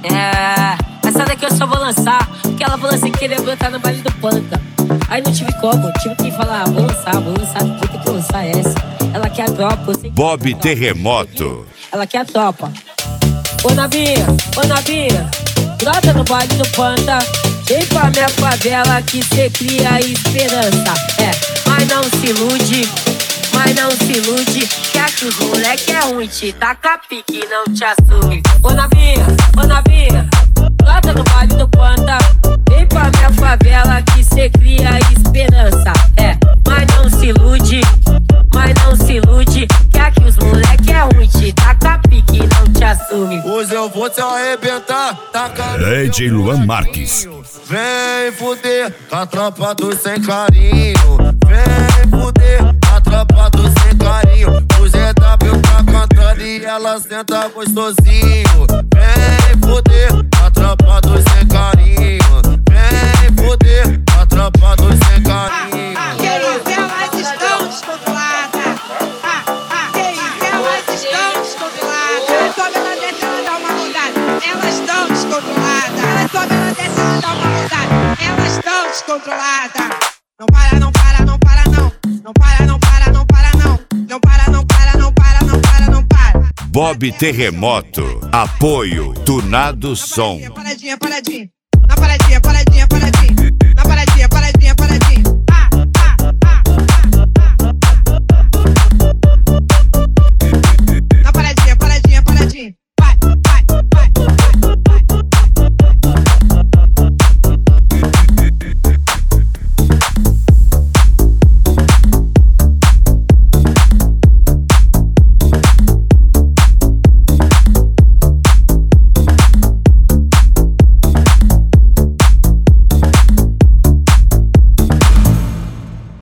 Essa daqui eu só vou lançar, porque ela falou assim que queria brotar no baile do Panta. Aí não tive como, tive que falar, vou lançar, tem que lançar essa. Ela quer a tropa, eu sei que Bob Terremoto. ela quer a tropa. Ô Nabinha, brota no baile do Panta. Vem pra minha favela que cê cria esperança. Mas não se ilude, que aqui os moleque é ruim, te taca pique, não te assume. Ô Nabinha, brota no baile do Panta. Vem pra minha favela que cê cria esperança. Mas não se ilude, que aqui os moleque é ruim, te taca pique, não te assume. Hoje eu vou te arrebentar, taca DJ Luan Marques. Vem fuder com a tropa do sem carinho. Vem fuder com a tropa do sem carinho. O GW tá cantando e ela senta gostosinho. Vem fuder com a tropa do sem carinho. Vem fuder com a tropa do sem carinho. Que isso, elas estão descontroladas. Que isso, elas estão descontroladas. Sobe, ela desce, ela dá uma rodada. Elas estão descontroladas. Ela sobe, ela desce, ela dá uma rodada. Elas estão descontroladas. Não para, não para, não para, não. Não para, não para, não para, não. Não para, não para, não para, não para, não para. Bob Terremoto. Apoio Tunado Som. Paradinha. Na paradinha.